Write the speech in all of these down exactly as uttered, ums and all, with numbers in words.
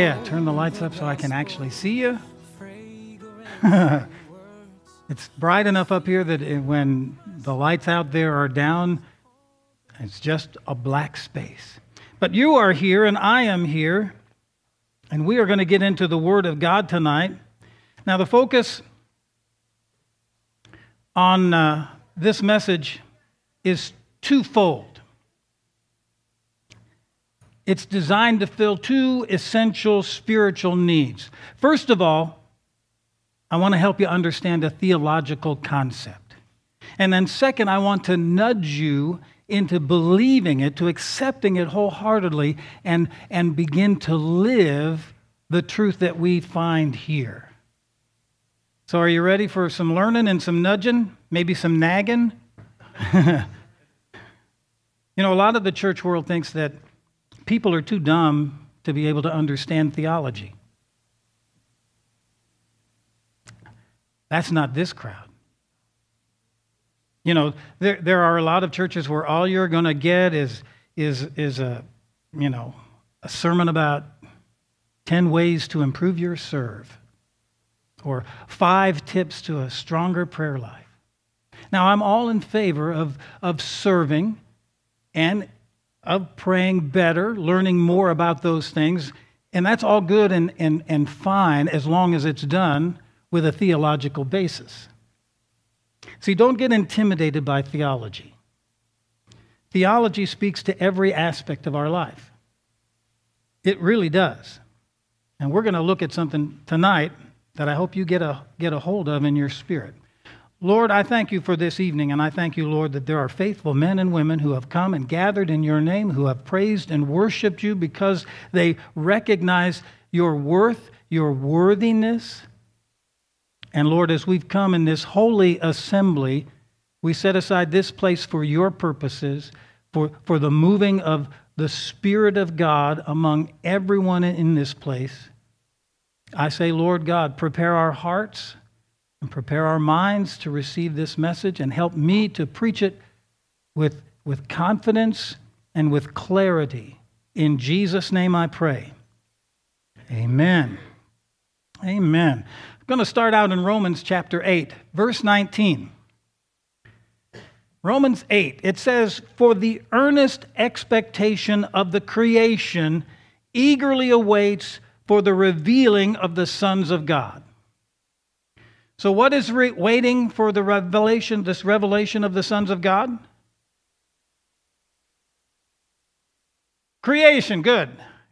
yeah, turn the lights up so I can actually see you. It's bright enough up here that it, when the lights out there are down, it's just a black space. But you are here and I am here, and we are going to get into the Word of God tonight. Now, the focus on uh, this message is twofold. It's designed to fill two essential spiritual needs. First of all, I want to help you understand a theological concept. And then second, I want to nudge you into believing it, to accepting it wholeheartedly, and, and begin to live the truth that we find here. So are you ready for some learning and some nudging? Maybe some nagging? You know, a lot of the church world thinks that people are too dumb to be able to understand theology. That's not this crowd. You know, there there are a lot of churches where all you're going to get is is is a, you know, a sermon about ten ways to improve your serve, or five tips to a stronger prayer life. Now, I'm all in favor of of serving and of praying better, learning more about those things, and that's all good and and and fine as long as it's done with a theological basis. See, don't get intimidated by theology. Theology speaks to every aspect of our life. It really does. And we're going to look at something tonight that I hope you get a, get a hold of in your spirit. Lord, I thank you for this evening, and I thank you, Lord, that there are faithful men and women who have come and gathered in your name, who have praised and worshiped you because they recognize your worth, your worthiness. And Lord, as we've come in this holy assembly, we set aside this place for your purposes, for, for the moving of the Spirit of God among everyone in this place. I say, Lord God, prepare our hearts and prepare our minds to receive this message, and help me to preach it with, with confidence and with clarity. In Jesus' name I pray. Amen. Amen. I'm going to start out in Romans chapter eight, verse nineteen. Romans eight, it says, "For the earnest expectation of the creation eagerly awaits for the revealing of the sons of God." So what is re- waiting for the revelation, this revelation of the sons of God? Creation, good.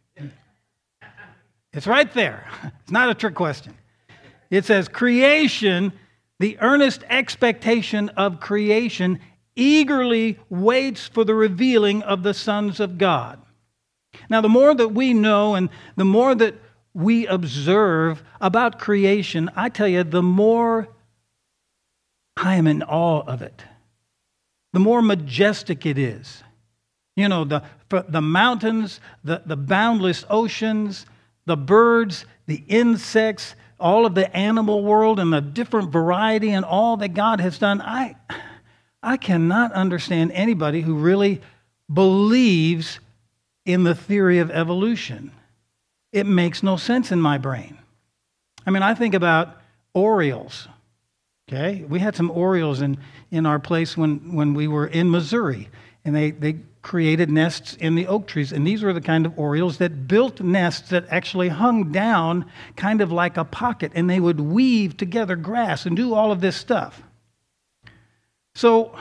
It's right there. It's not a trick question. It says, creation, the earnest expectation of creation, eagerly waits for the revealing of the sons of God. Now, the more that we know and the more that we observe about creation, I tell you, the more I am in awe of it. The more majestic it is. You know, the, the mountains, the, the boundless oceans, the birds, the insects, all of the animal world and the different variety and all that God has done. I, I cannot understand anybody who really believes in the theory of evolution. It makes no sense in my brain. I mean, I think about Orioles. Okay, we had some Orioles in, in our place when, when we were in Missouri, and they, they created nests in the oak trees. And these were the kind of Orioles that built nests that actually hung down kind of like a pocket, and they would weave together grass and do all of this stuff. So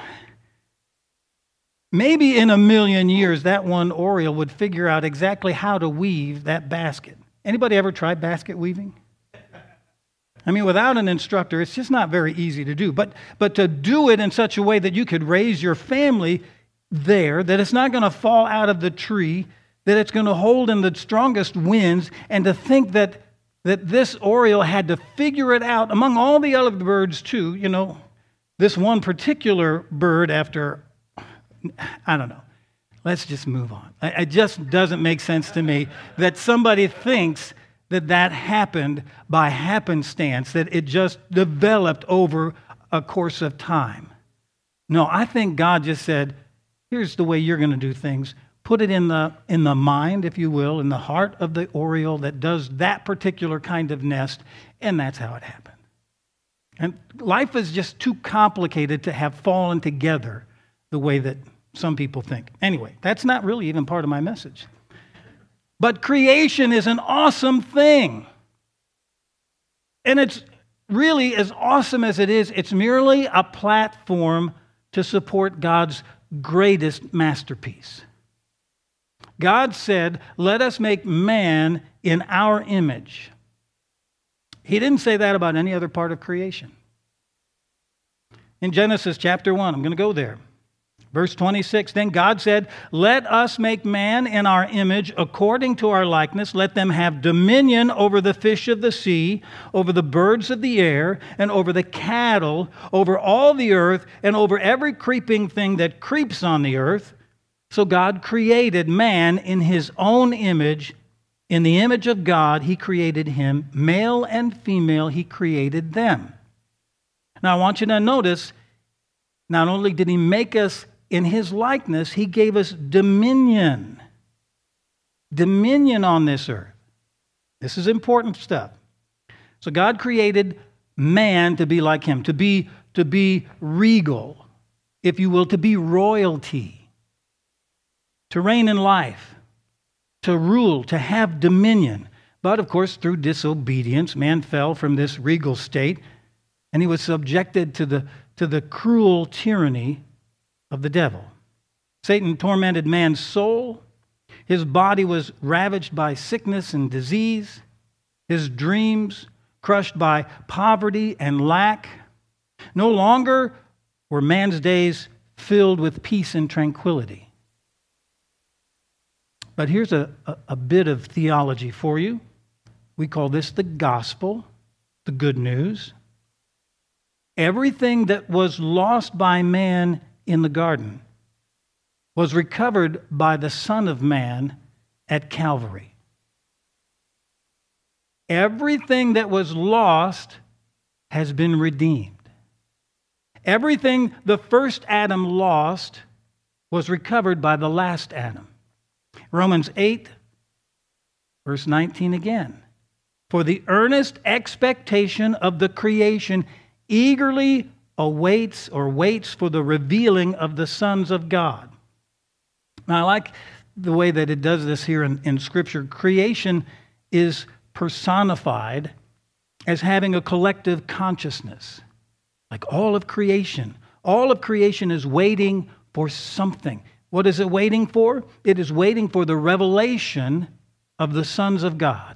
maybe in a million years, that one Oriole would figure out exactly how to weave that basket. Anybody ever tried basket weaving? I mean, without an instructor, it's just not very easy to do. But, but to do it in such a way that you could raise your family there, that it's not going to fall out of the tree, that it's going to hold in the strongest winds, and to think that, that this Oriole had to figure it out among all the other birds too. You know, this one particular bird, after, I don't know, let's just move on. It just doesn't make sense to me that somebody thinks that that happened by happenstance, that it just developed over a course of time. No, I think God just said, here's the way you're going to do things. put it in the, in the mind, if you will, in the heart of the oriole that does that particular kind of nest, and that's how it happened. And life is just too complicated to have fallen together the way that some people think. Anyway, that's not really even part of my message. But creation is an awesome thing. And it's really, as awesome as it is, it's merely a platform to support God's greatest masterpiece. God said, let us make man in our image. He didn't say that about any other part of creation. In Genesis chapter one, I'm going to go there. Verse twenty-six, then God said, let us make man in our image according to our likeness. Let them have dominion over the fish of the sea, over the birds of the air, and over the cattle, over all the earth, and over every creeping thing that creeps on the earth. So God created man in his own image. In the image of God, he created him. Male and female, he created them. Now, I want you to notice, not only did he make us in his likeness, he gave us dominion. Dominion on this earth. This is important stuff. So God created man to be like him, to be, to be regal, if you will, to be royalty, to reign in life, to rule, to have dominion. But, of course, through disobedience, man fell from this regal state, and he was subjected to the, to the cruel tyranny of the devil. Satan tormented man's soul. His body was ravaged by sickness and disease. His dreams crushed by poverty and lack. No longer were man's days filled with peace and tranquility. But here's a, a, a bit of theology for you. We call this the gospel, the good news. Everything that was lost by man in the garden was recovered by the Son of Man at Calvary. Everything that was lost has been redeemed. Everything the first Adam lost was recovered by the last Adam. Romans eight, verse nineteen again. For the earnest expectation of the creation eagerly awaits or waits for the revealing of the sons of God. Now, I like the way that it does this here in, in Scripture. Creation is personified as having a collective consciousness. Like all of creation. All of creation is waiting for something. What is it waiting for? It is waiting for the revelation of the sons of God.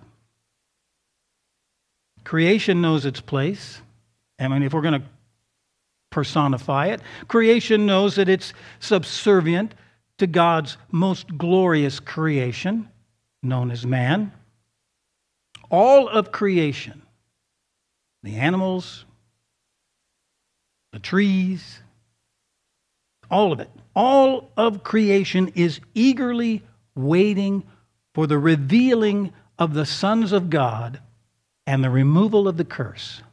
Creation knows its place. I mean, if we're going to personify it, creation knows that it's subservient to God's most glorious creation, known as man. All of creation, the animals, the trees, all of it, all of creation is eagerly waiting for the revealing of the sons of God and the removal of the curse.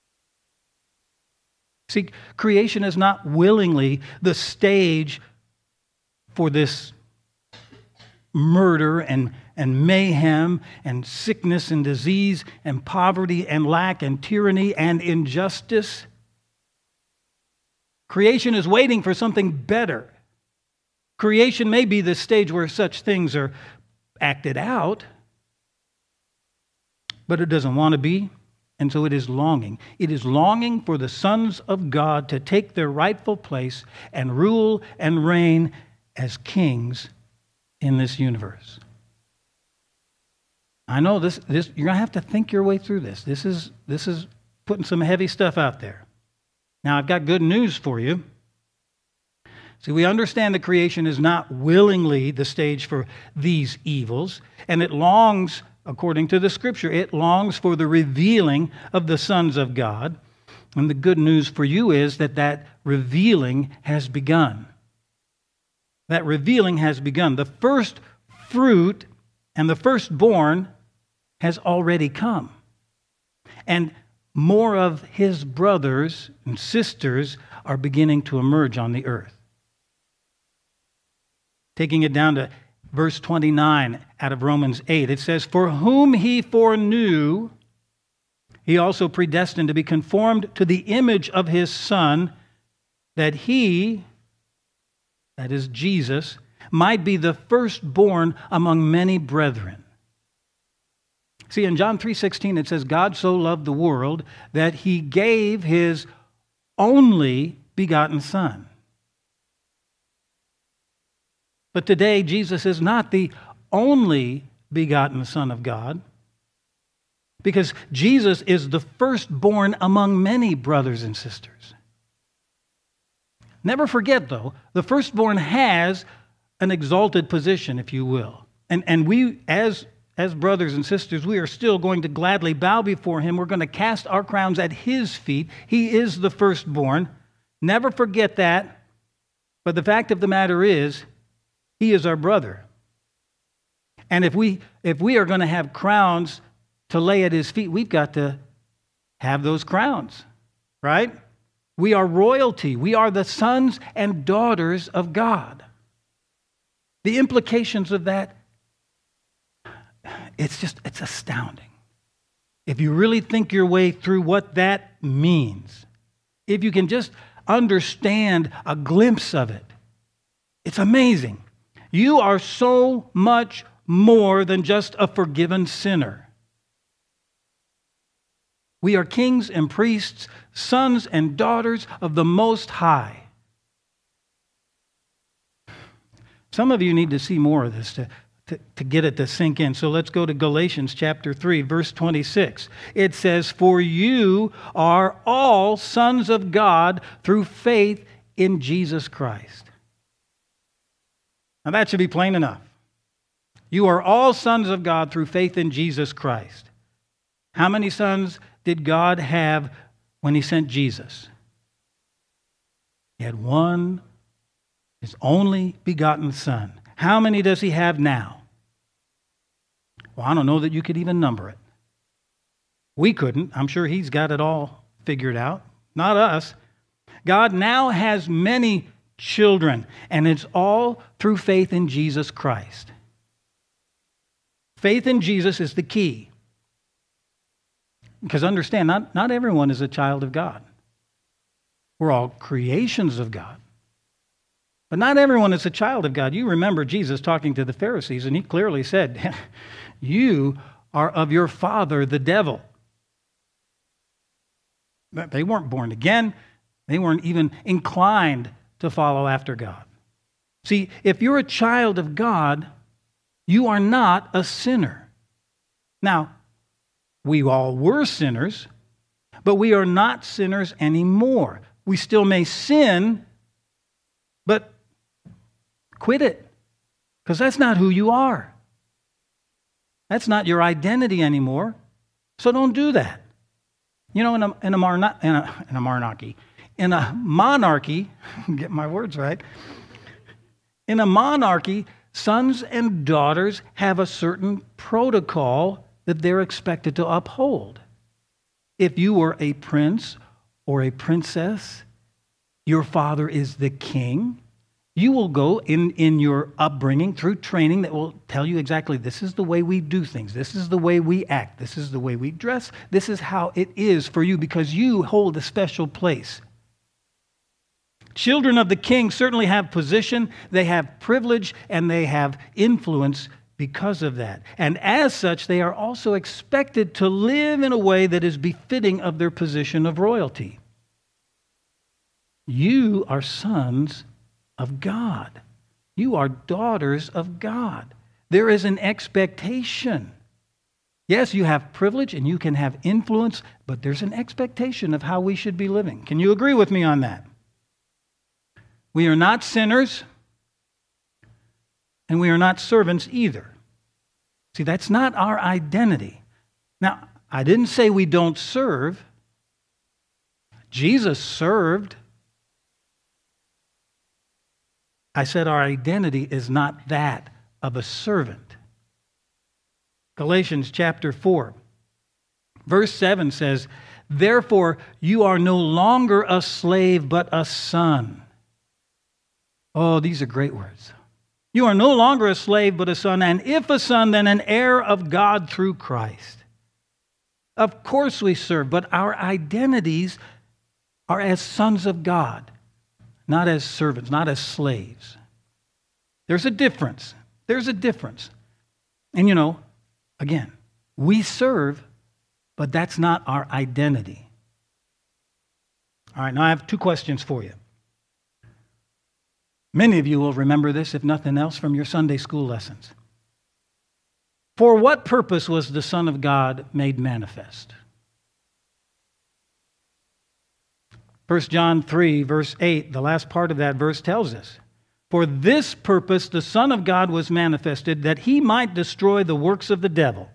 See, creation is not willingly the stage for this murder and, and mayhem and sickness and disease and poverty and lack and tyranny and injustice. Creation is waiting for something better. Creation may be the stage where such things are acted out, but it doesn't want to be. And so it is longing. It is longing for the sons of God to take their rightful place and rule and reign as kings in this universe. I know this, this you're going to have to think your way through this. This is, this is putting some heavy stuff out there. Now, I've got good news for you. See, we understand that creation is not willingly the stage for these evils, and it longs, according to the Scripture, it longs for the revealing of the sons of God. And the good news for you is that that revealing has begun. That revealing has begun. The first fruit and the firstborn has already come. And more of his brothers and sisters are beginning to emerge on the earth. Taking it down to verse twenty-nine out of Romans eight. It says, "For whom he foreknew, he also predestined to be conformed to the image of his Son, that he," that is Jesus, "might be the firstborn among many brethren." See, in John three sixteen, it says, "God so loved the world that he gave his only begotten Son." But today, Jesus is not the only begotten Son of God, because Jesus is the firstborn among many brothers and sisters. Never forget, though, the firstborn has an exalted position, if you will. And, and we, as, as brothers and sisters, we are still going to gladly bow before him. We're going to cast our crowns at his feet. He is the firstborn. Never forget that. But the fact of the matter is, he is our brother. And if we, if we are going to have crowns to lay at his feet, we've got to have those crowns, right? We are royalty. We are the sons and daughters of God. The implications of that, it's just, it's astounding. If you really think your way through what that means, if you can just understand a glimpse of it, it's amazing. You are so much more than just a forgiven sinner. We are kings and priests, sons and daughters of the Most High. Some of you need to see more of this to, to, to get it to sink in. So let's go to Galatians chapter three, verse twenty-six. It says, "For you are all sons of God through faith in Jesus Christ." Now that should be plain enough. You are all sons of God through faith in Jesus Christ. How many sons did God have when he sent Jesus? He had one, his only begotten Son. How many does he have now? Well, I don't know that you could even number it. We couldn't. I'm sure he's got it all figured out. Not us. God now has many children, and it's all through faith in Jesus Christ. Faith in Jesus is the key. Because understand, not, not everyone is a child of God. We're all creations of God. But not everyone is a child of God. You remember Jesus talking to the Pharisees, and he clearly said, "You are of your father, the devil." They weren't born again. They weren't even inclined to follow after God. See, if you're a child of God, you are not a sinner. Now, we all were sinners, but we are not sinners anymore. We still may sin, but quit it, because that's not who you are. That's not your identity anymore, so don't do that. You know, in a, in a, marna, in a, in a monarchy, in a monarchy, get my words right, in a monarchy, sons and daughters have a certain protocol that they're expected to uphold. If you were a prince or a princess, your father is the king, you will go in, in your upbringing through training that will tell you exactly this is the way we do things, this is the way we act, this is the way we dress, this is how it is for you because you hold a special place. Children of the king certainly have position, they have privilege, and they have influence because of that. And as such, they are also expected to live in a way that is befitting of their position of royalty. You are sons of God. You are daughters of God. There is an expectation. Yes, you have privilege and you can have influence, but there's an expectation of how we should be living. Can you agree with me on that? We are not sinners, and we are not servants either. See, that's not our identity. Now, I didn't say we don't serve. Jesus served. I said our identity is not that of a servant. Galatians chapter four, verse seven says, "Therefore you are no longer a slave, but a son." Oh, these are great words. You are no longer a slave, but a son, and if a son, then an heir of God through Christ. Of course we serve, but our identities are as sons of God, not as servants, not as slaves. There's a difference. There's a difference. And you know, again, we serve, but that's not our identity. All right, now I have two questions for you. Many of you will remember this, if nothing else, from your Sunday school lessons. For what purpose was the Son of God made manifest? First John three, verse eight, the last part of that verse tells us, for this purpose the Son of God was manifested, that he might destroy the works of the devil.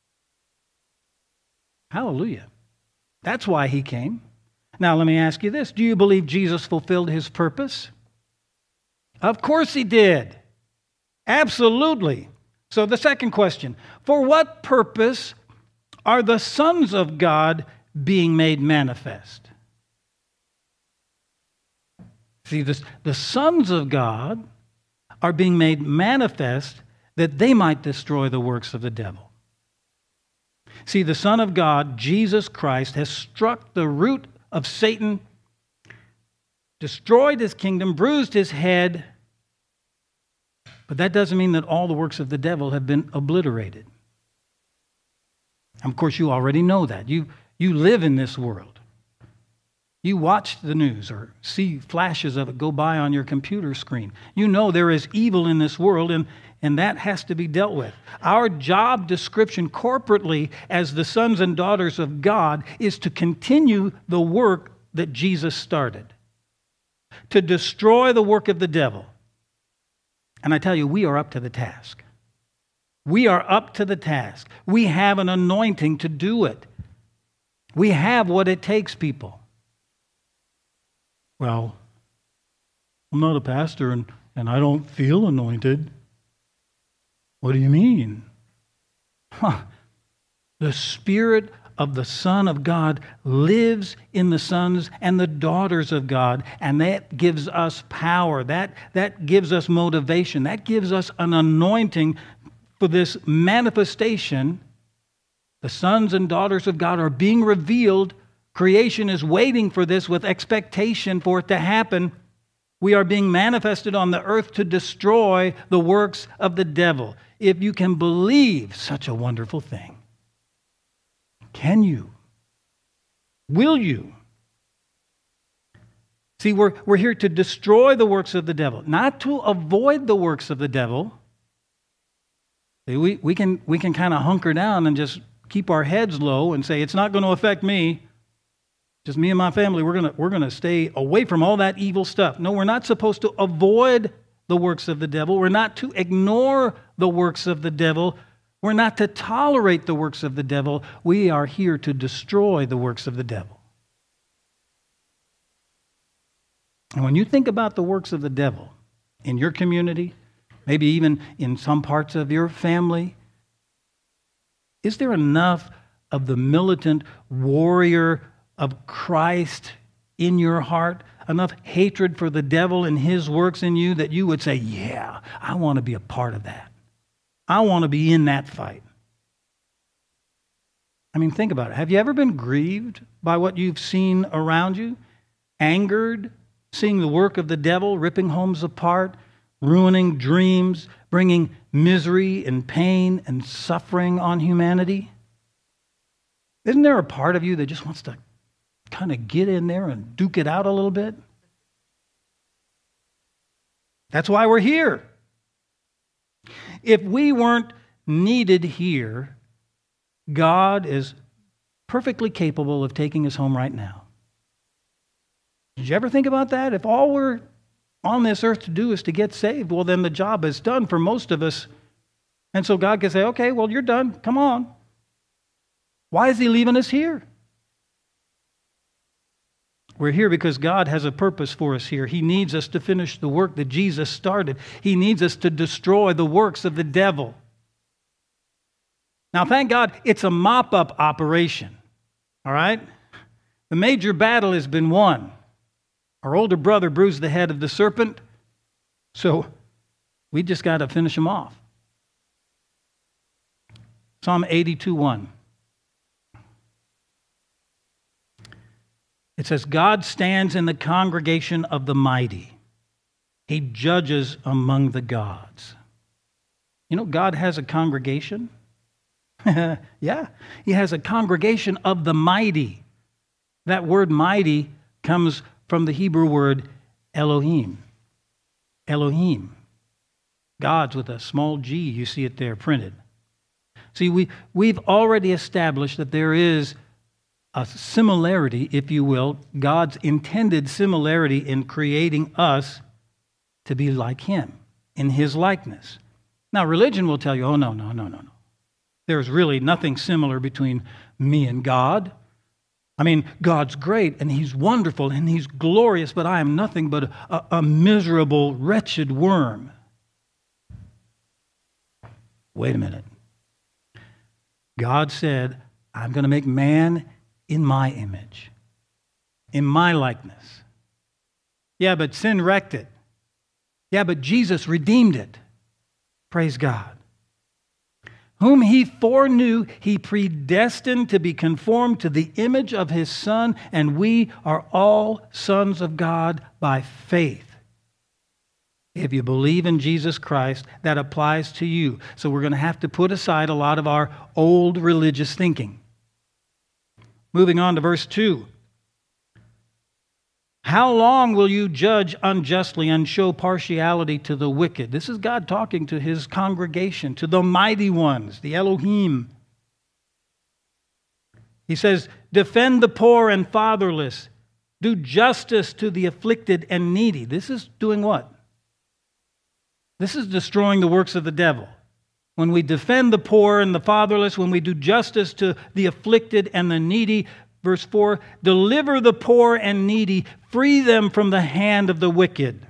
Hallelujah. That's why he came. Now let me ask you this. Do you believe Jesus fulfilled his purpose? Of course he did. Absolutely. So the second question, for what purpose are the sons of God being made manifest? See, the, the sons of God are being made manifest that they might destroy the works of the devil. See, the Son of God, Jesus Christ, has struck the root of Satan, destroyed his kingdom, bruised his head, but that doesn't mean that all the works of the devil have been obliterated. Of course, you already know that. You, you live in this world. You watch the news or see flashes of it go by on your computer screen. You know there is evil in this world, and, and that has to be dealt with. Our job description corporately as the sons and daughters of God is to continue the work that Jesus started, to destroy the work of the devil. And I tell you, we are up to the task. We are up to the task. We have an anointing to do it. We have what it takes, people. Well, I'm not a pastor and, and I don't feel anointed. What do you mean? Huh. The Spirit of the Son of God lives in the sons and the daughters of God, and that gives us power. That, that gives us motivation. That gives us an anointing for this manifestation. The sons and daughters of God are being revealed. Creation is waiting for this with expectation for it to happen. We are being manifested on the earth to destroy the works of the devil. If you can believe such a wonderful thing, can you? Will you? See, we're, we're here to destroy the works of the devil, not to avoid the works of the devil. See, we, we can, we can kind of hunker down and just keep our heads low and say, it's not going to affect me. Just me and my family, we're going we're going to stay away from all that evil stuff. No, we're not supposed to avoid the works of the devil. We're not to ignore the works of the devil. We're not to tolerate the works of the devil. We are here to destroy the works of the devil. And when you think about the works of the devil in your community, maybe even in some parts of your family, is there enough of the militant warrior of Christ in your heart, enough hatred for the devil and his works in you that you would say, yeah, I want to be a part of that. I want to be in that fight. I mean, think about it. Have you ever been grieved by what you've seen around you? Angered, seeing the work of the devil, ripping homes apart, ruining dreams, bringing misery and pain and suffering on humanity? Isn't there a part of you that just wants to kind of get in there and duke it out a little bit? That's why we're here. If we weren't needed here, God is perfectly capable of taking us home right now. Did you ever think about that? If all we're on this earth to do is to get saved, well, then the job is done for most of us. And so God can say, okay, well, you're done. Come on. Why is he leaving us here? We're here because God has a purpose for us here. He needs us to finish the work that Jesus started. He needs us to destroy the works of the devil. Now, thank God, it's a mop-up operation, all right? The major battle has been won. Our older brother bruised the head of the serpent, so We just got to finish them off. Psalm eighty-two one. It says, God stands in the congregation of the mighty. He judges among the gods. You know, God has a congregation. Yeah, he has a congregation of the mighty. That word mighty comes from the Hebrew word Elohim. Elohim. Gods with a small g, you see it there printed. See, we, we've already established that there is a similarity, if you will, God's intended similarity in creating us to be like him, in his likeness. Now, religion will tell you, oh, no, no, no, no, no. There's really nothing similar between me and God. I mean, God's great, and he's wonderful, and he's glorious, but I am nothing but a, a miserable, wretched worm. Wait a minute. God said, I'm going to make man in my image, in my likeness. Yeah, but sin wrecked it. Yeah, but Jesus redeemed it. Praise God. Whom he foreknew, he predestined to be conformed to the image of his Son, and we are all sons of God by faith. If you believe in Jesus Christ, that applies to you. So we're going to have to put aside a lot of our old religious thinking. Moving on to verse two. How long will you judge unjustly and show partiality to the wicked? This is God talking to his congregation, to the mighty ones, the Elohim. He says, defend the poor and fatherless. Do justice to the afflicted and needy. This is doing what? This is destroying the works of the devil. When we defend the poor and the fatherless, when we do justice to the afflicted and the needy, verse four, deliver the poor and needy, free them from the hand of the wicked.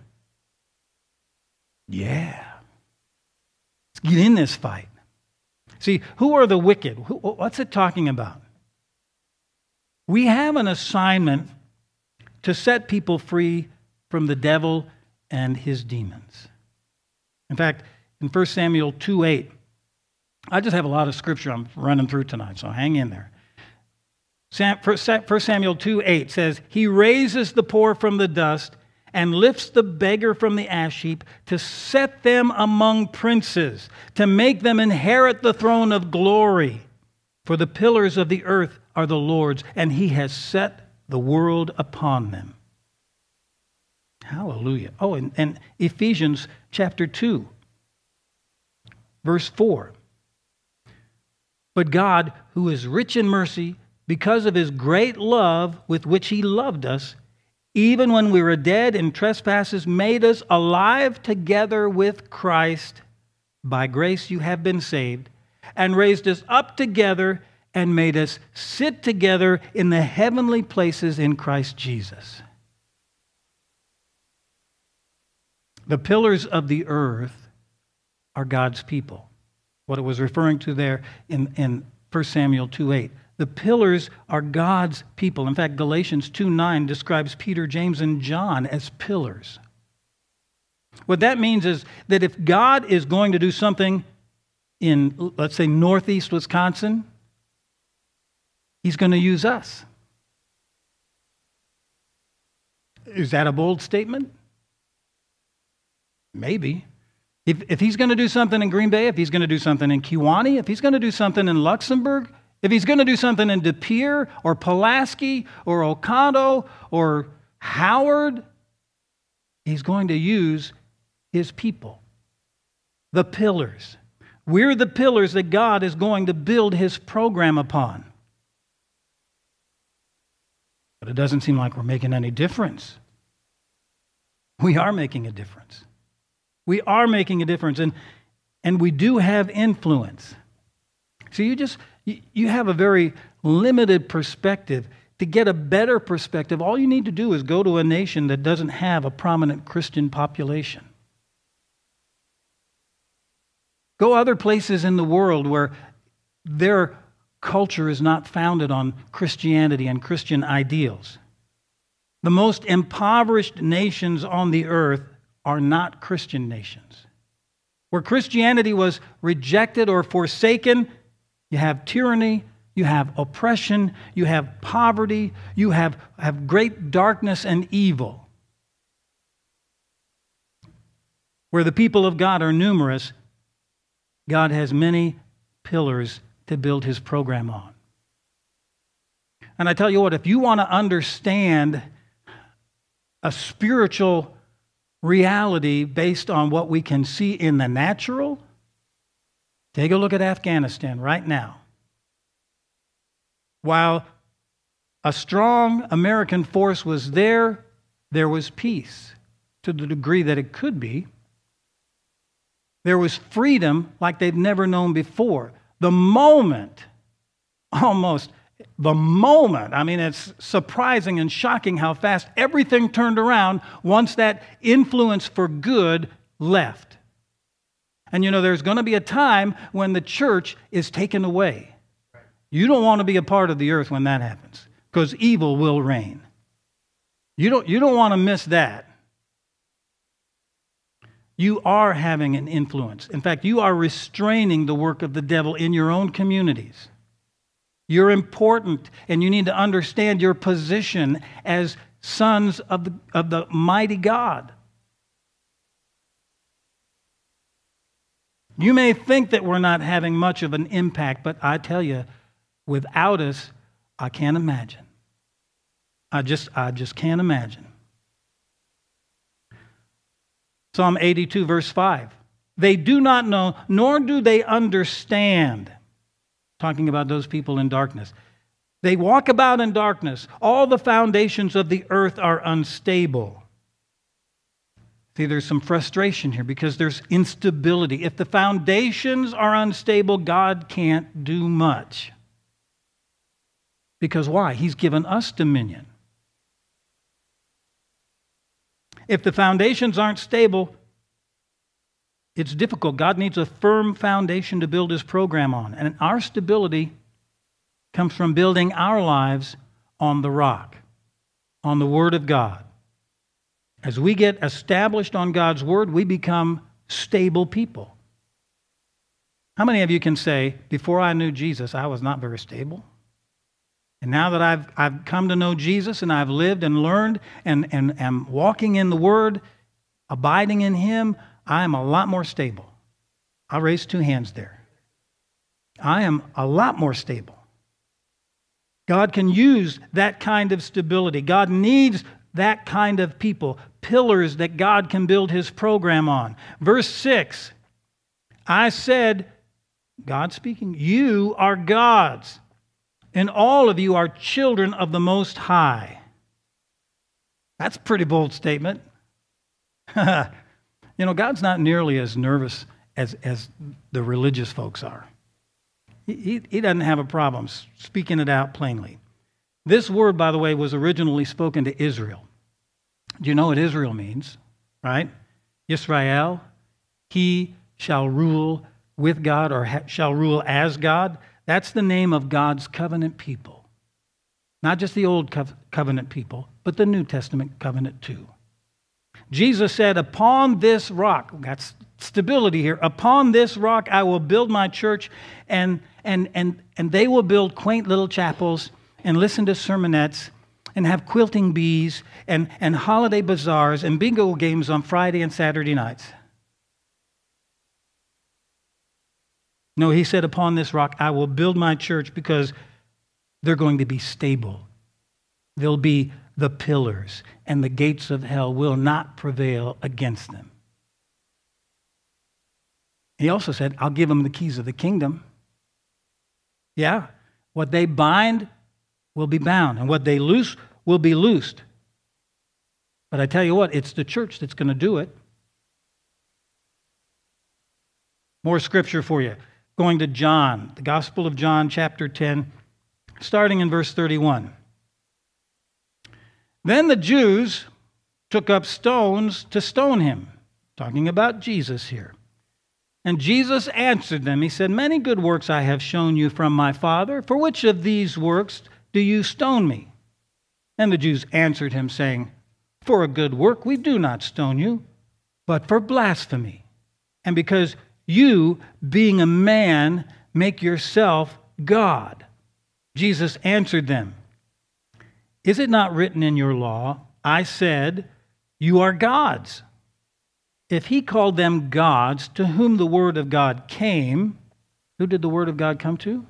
Yeah. Let's get in this fight. See, who are the wicked? What's it talking about? We have an assignment to set people free from the devil and his demons. In fact, in First Samuel two eight, I just have a lot of scripture I'm running through tonight, so hang in there. First Samuel two eight says, he raises the poor from the dust and lifts the beggar from the ash heap to set them among princes, to make them inherit the throne of glory. For the pillars of the earth are the Lord's, and he has set the world upon them. Hallelujah. Oh, and, and Ephesians chapter two, verse four. But God, who is rich in mercy, because of his great love with which he loved us, even when we were dead in trespasses, made us alive together with Christ. By grace you have been saved, and raised us up together and made us sit together in the heavenly places in Christ Jesus. The pillars of the earth are God's people. What it was referring to there in, in First Samuel two eight. The pillars are God's people. In fact, Galatians two nine describes Peter, James, and John as pillars. What that means is that if God is going to do something in, let's say, northeast Wisconsin, he's going to use us. Is that a bold statement? Maybe. If, if he's going to do something in Green Bay, if he's going to do something in Kewanee, if he's going to do something in Luxembourg, if he's going to do something in De Pere or Pulaski or Oconto or Howard, he's going to use his people, the pillars. We're the pillars that God is going to build his program upon. But it doesn't seem like we're making any difference. We are making a difference. We are making a difference, and, and we do have influence. So you just, you, you have a very limited perspective. To get a better perspective, all you need to do is go to a nation that doesn't have a prominent Christian population. Go other places in the world where their culture is not founded on Christianity and Christian ideals. The most impoverished nations on the earth are not Christian nations. Where Christianity was rejected or forsaken, you have tyranny, you have oppression, you have poverty, you have, have great darkness and evil. Where the people of God are numerous, God has many pillars to build his program on. And I tell you what, if you want to understand a spiritual reality based on what we can see in the natural, take a look at Afghanistan right now. While a strong American force was there, there was peace to the degree that it could be. There was freedom like they'd never known before. The moment, almost the moment, I mean, it's surprising and shocking how fast everything turned around once that influence for good left. And you know, there's going to be a time when the church is taken away. You don't want to be a part of the earth when that happens, because evil will reign. You don't, you don't want to miss that. You are having an influence. In fact, you are restraining the work of the devil in your own communities. You're important, and you need to understand your position as sons of the, of the mighty God. You may think that we're not having much of an impact, but I tell you, without us, I can't imagine. I just, I just can't imagine. Psalm eighty-two, verse five. They do not know, nor do they understand. Talking about those people in darkness. They walk about in darkness. All the foundations of the earth are unstable. See, there's some frustration here because there's instability. If the foundations are unstable, God can't do much. Because why? He's given us dominion. If the foundations aren't stable, it's difficult. God needs a firm foundation to build his program on. And our stability comes from building our lives on the rock, on the Word of God. As we get established on God's Word, we become stable people. How many of you can say, before I knew Jesus, I was not very stable? And now that I've, I've come to know Jesus and I've lived and learned and, and am walking in the Word, abiding in him, I am a lot more stable. I'll raise two hands there. I am a lot more stable. God can use that kind of stability. God needs that kind of people, pillars that God can build his program on. Verse six, I said, God speaking, you are gods, and all of you are children of the Most High. That's a pretty bold statement. You know, God's not nearly as nervous as, as the religious folks are. He, he, he doesn't have a problem speaking it out plainly. This word, by the way, was originally spoken to Israel. Do you know what Israel means? Right? Yisrael, he shall rule with God or ha- shall rule as God. That's the name of God's covenant people. Not just the old co- covenant people, but the New Testament covenant too. Jesus said, upon this rock, that's stability here, upon this rock I will build my church, and, and, and, and they will build quaint little chapels and listen to sermonettes and have quilting bees and, and holiday bazaars and bingo games on Friday and Saturday nights. No, he said, upon this rock I will build my church, because they're going to be stable. They'll be the pillars, and the gates of hell will not prevail against them. He also said, I'll give them the keys of the kingdom. Yeah, what they bind will be bound, and what they loose will be loosed. But I tell you what, it's the church that's going to do it. More scripture for you. Going to John, the Gospel of John, chapter ten, starting in verse thirty-one. Then the Jews took up stones to stone him. Talking about Jesus here. And Jesus answered them. He said, many good works I have shown you from my Father. For which of these works do you stone me? And the Jews answered him, saying, for a good work we do not stone you, but for blasphemy, and because you, being a man, make yourself God." Jesus answered them, "Is it not written in your law, I said, you are gods?" If he called them gods to whom the word of God came, who did the word of God come to?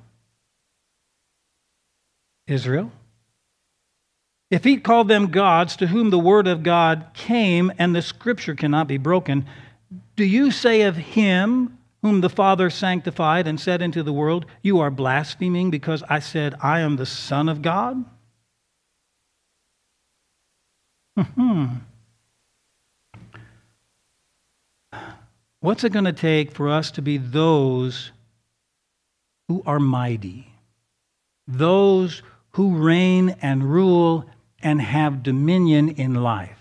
Israel. If he called them gods to whom the word of God came and the scripture cannot be broken, do you say of him whom the Father sanctified and said into the world, you are blaspheming because I said I am the Son of God? Hmm. What's it going to take for us to be those who are mighty, those who reign and rule and have dominion in life?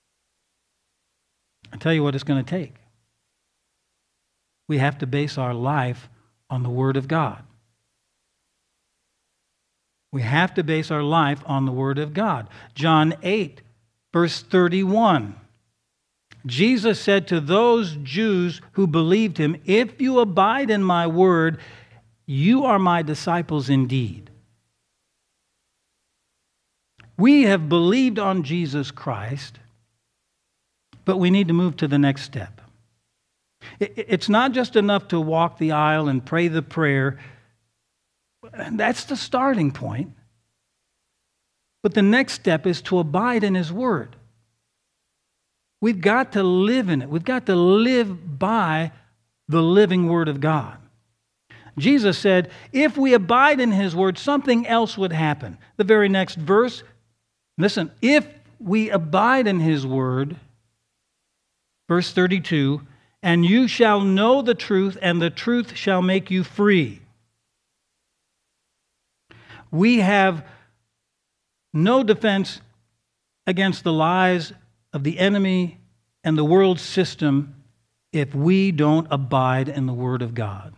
I'll tell you what it's going to take. We have to base our life on the Word of God. We have to base our life on the Word of God. John eight, verse thirty-one. Jesus said to those Jews who believed him, "If you abide in my word, you are my disciples indeed." We have believed on Jesus Christ, but we need to move to the next step. It's not just enough to walk the aisle and pray the prayer. That's the starting point. But the next step is to abide in his word. We've got to live in it. We've got to live by the living word of God. Jesus said, if we abide in his word, something else would happen. The very next verse, listen, if we abide in his word, verse thirty-two, and you shall know the truth, and the truth shall make you free. We have no defense against the lies of the enemy and the world system if we don't abide in the Word of God.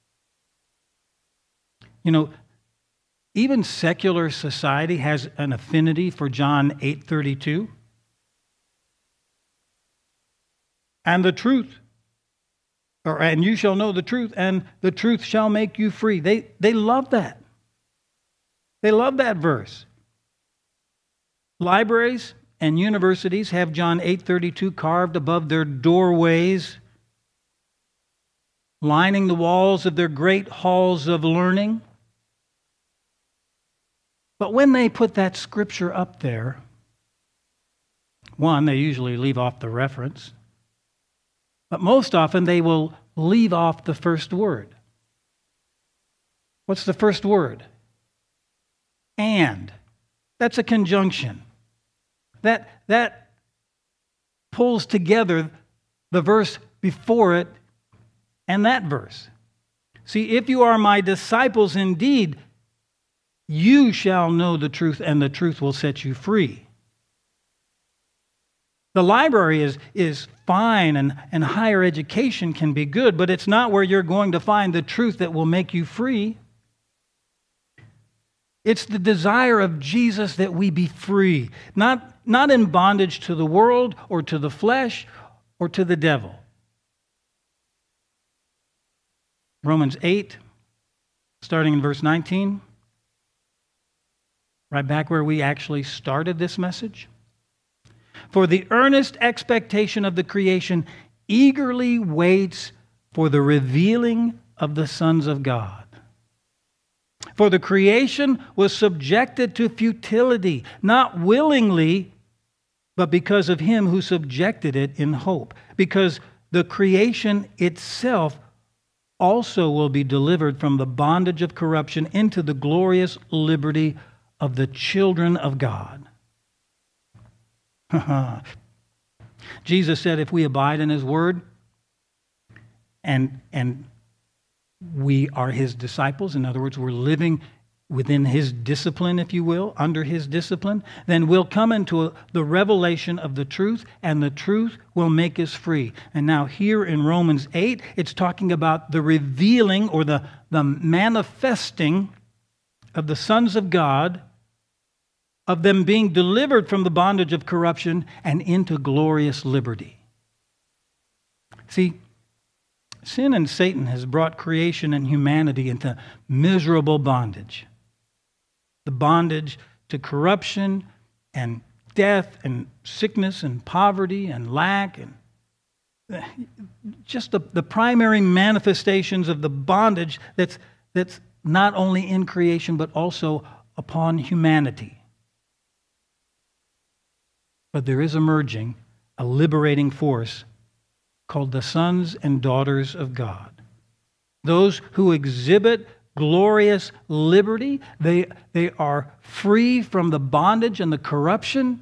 You know, even secular society has an affinity for John eight thirty-two. And the truth, or and you shall know the truth, and the truth shall make you free. They, they love that. They love that verse. Libraries and universities have John eight thirty-two carved above their doorways, lining the walls of their great halls of learning. But when they put that scripture up there, one, they usually leave off the reference, but most often they will leave off the first word. What's the first word? And. That's a conjunction. That, that pulls together the verse before it and that verse. See, if you are my disciples indeed, you shall know the truth, and the truth will set you free. The library is, is fine, and, and higher education can be good, but it's not where you're going to find the truth that will make you free. It's the desire of Jesus that we be free, not, not in bondage to the world or to the flesh or to the devil. Romans eight, starting in verse nineteen, right back where we actually started this message. For the earnest expectation of the creation eagerly waits for the revealing of the sons of God. For the creation was subjected to futility, not willingly, but because of him who subjected it in hope. Because the creation itself also will be delivered from the bondage of corruption into the glorious liberty of the children of God. Jesus said if we abide in his word and, and we are his disciples, in other words, we're living within his discipline, if you will, under his discipline, then we'll come into a, the revelation of the truth, and the truth will make us free. And now here in Romans eight, it's talking about the revealing or the, the manifesting of the sons of God, of them being delivered from the bondage of corruption and into glorious liberty. See, Sin and Satan has brought creation and humanity into miserable bondage. The bondage to corruption and death and sickness and poverty and lack and just the, the primary manifestations of the bondage that's, that's not only in creation but also upon humanity. But there is emerging a liberating force called the sons and daughters of God. Those who exhibit glorious liberty, they, they are free from the bondage and the corruption.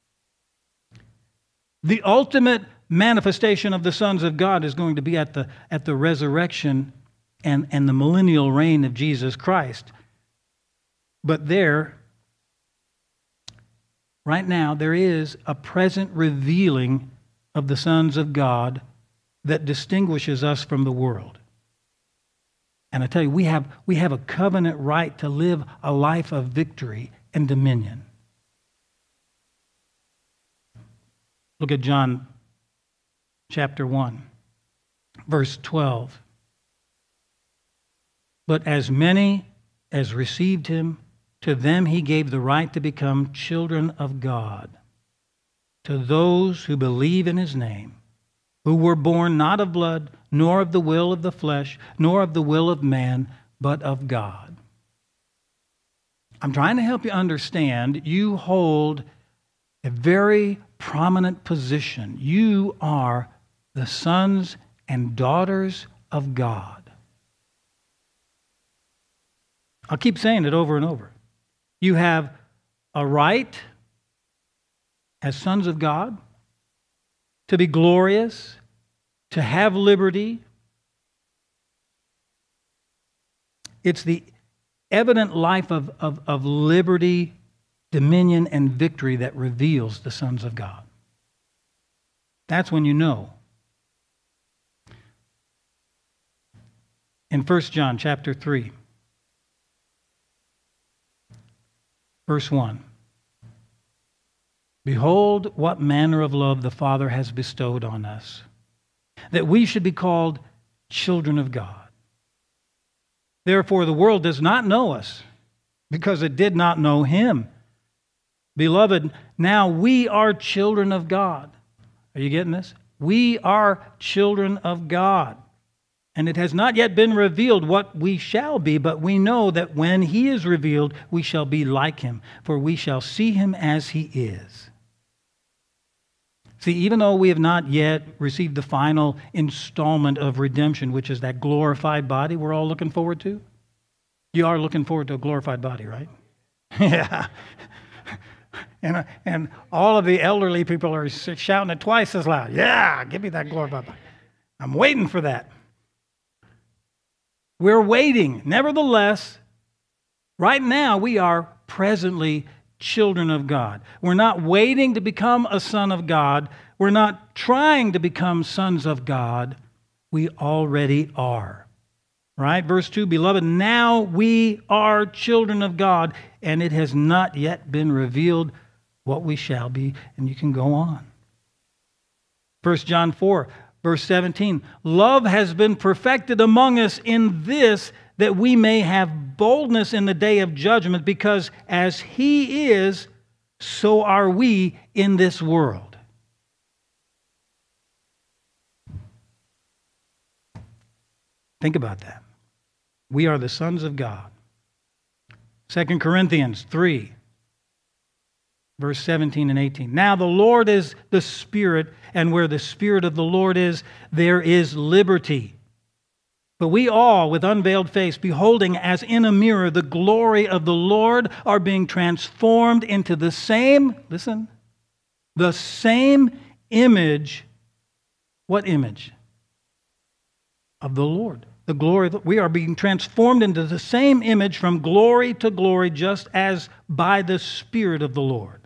The ultimate manifestation of the sons of God is going to be at the, at the resurrection and, and the millennial reign of Jesus Christ. But there, right now, there is a present revealing of the sons of God that distinguishes us from the world. And I tell you, we have, we have a covenant right to live a life of victory and dominion. Look at John chapter one, verse twelve. But as many as received him, to them he gave the right to become children of God, to those who believe in his name, who were born not of blood, nor of the will of the flesh, nor of the will of man, but of God. I'm trying to help you understand. You hold a very prominent position. You are the sons and daughters of God. I'll keep saying it over and over. You have a right as sons of God to be glorious, to have liberty. It's the evident life of, of, of liberty, dominion, and victory that reveals the sons of God. That's when you know. In First John chapter three, verse one. Behold, what manner of love the Father has bestowed on us, that we should be called children of God. Therefore, the world does not know us, because it did not know him. Beloved, now we are children of God. Are you getting this? We are children of God. And it has not yet been revealed what we shall be, but we know that when he is revealed, we shall be like him, for we shall see him as he is. See, even though we have not yet received the final installment of redemption, which is that glorified body we're all looking forward to. You are looking forward to a glorified body, right? Yeah. And, and all of the elderly people are shouting it twice as loud. Yeah, give me that glorified body. I'm waiting for that. We're waiting. Nevertheless, right now we are presently children of God. We're not waiting to become a son of God. We're not trying to become sons of God. We already are. Right? Verse two, beloved, now we are children of God, and it has not yet been revealed what we shall be. And you can go on. First John four, verse seventeen, love has been perfected among us in this, that we may have boldness in the day of judgment, because as he is, so are we in this world. Think about that. We are the sons of God. Second Corinthians three, verse seventeen and eighteen. Now the Lord is the Spirit, and where the Spirit of the Lord is, there is liberty. But we all, with unveiled face, beholding as in a mirror the glory of the Lord, are being transformed into the same, listen, the same image. What image? Of the Lord. The glory, we are being transformed into the same image from glory to glory, just as by the Spirit of the Lord.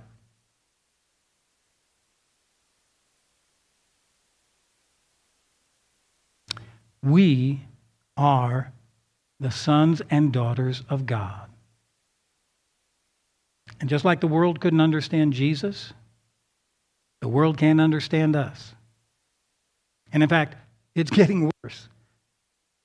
We are the sons and daughters of God. And just like the world couldn't understand Jesus, the world can't understand us. And in fact, it's getting worse.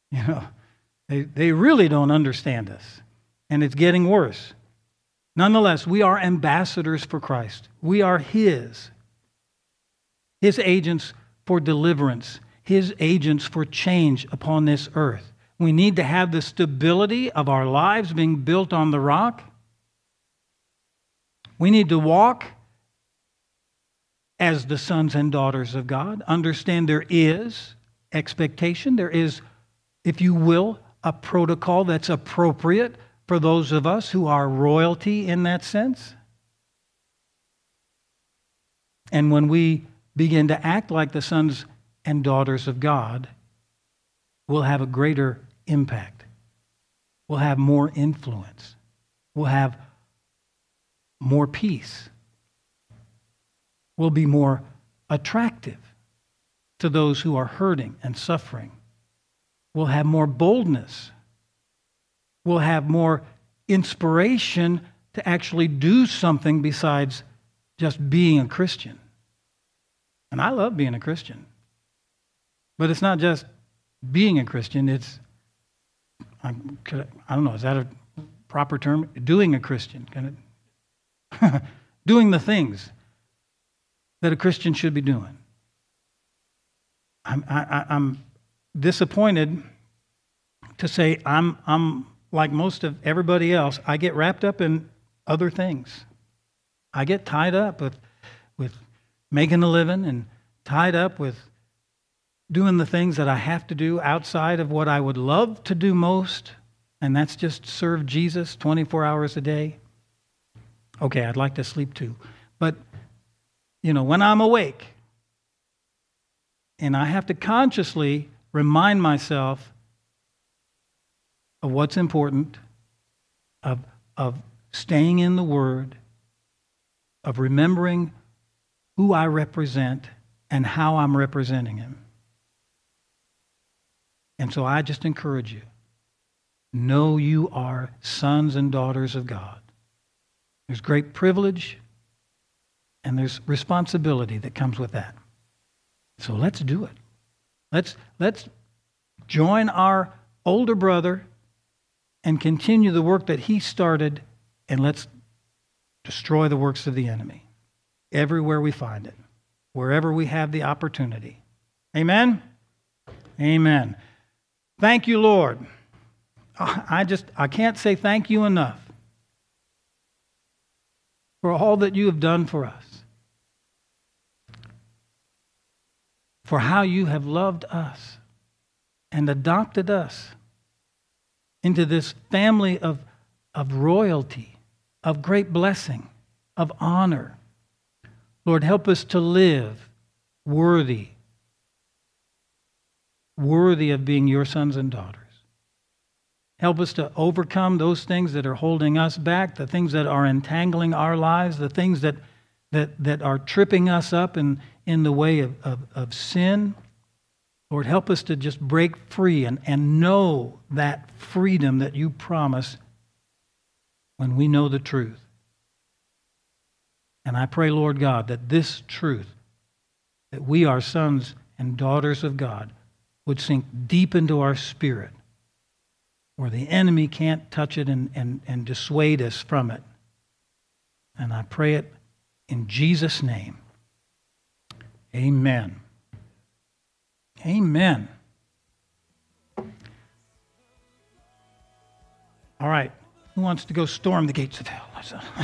You know, they, they really don't understand us. And it's getting worse. Nonetheless, we are ambassadors for Christ. We are His. His agents for deliverance. His agents for change upon this earth. We need to have the stability of our lives being built on the rock. We need to walk as the sons and daughters of God. Understand there is expectation. There is, if you will, a protocol that's appropriate for those of us who are royalty in that sense. And when we begin to act like the sons and daughters of God, we'll have a greater impact. We'll have more influence. We'll have more peace. We'll be more attractive to those who are hurting and suffering. We'll have more boldness. We'll have more inspiration to actually do something besides just being a Christian. And I love being a Christian. But it's not just being a Christian, it's, I, I don't know, is that a proper term? Doing a Christian. Can it, doing the things that a Christian should be doing. I'm, I, I'm disappointed to say I'm, I'm like most of everybody else. I get wrapped up in other things. I get tied up with, with making a living and tied up with doing the things that I have to do outside of what I would love to do most, and that's just serve Jesus twenty-four hours a day. Okay, I'd like to sleep too. But, you know, when I'm awake, and I have to consciously remind myself of what's important, of, of staying in the Word, of remembering who I represent and how I'm representing Him. And so I just encourage you, know you are sons and daughters of God. There's great privilege and there's responsibility that comes with that. So let's do it. Let's, let's join our older brother and continue the work that he started, and let's destroy the works of the enemy everywhere we find it, wherever we have the opportunity. Amen? Amen. Thank you, Lord. I just, I can't say thank you enough for all that you have done for us, for how you have loved us and adopted us into this family of, of royalty, of great blessing, of honor. Lord, help us to live worthy, worthy of being your sons and daughters. Help us to overcome those things that are holding us back, the things that are entangling our lives, the things that that, that are tripping us up in, in the way of, of, of sin. Lord, help us to just break free and, and know that freedom that you promise when we know the truth. And I pray, Lord God, that this truth, that we are sons and daughters of God, would sink deep into our spirit, where the enemy can't touch it and, and, and dissuade us from it. And I pray it in Jesus' name. Amen. Amen. All right. Who wants to go storm the gates of hell?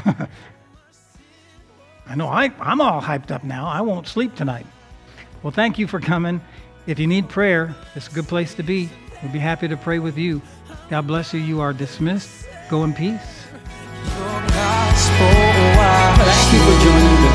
I know I, I'm all hyped up now. I won't sleep tonight. Well, thank you for coming. If you need prayer, it's a good place to be. We'd be happy to pray with you. God bless you. You are dismissed. Go in peace. Thank you for joining us.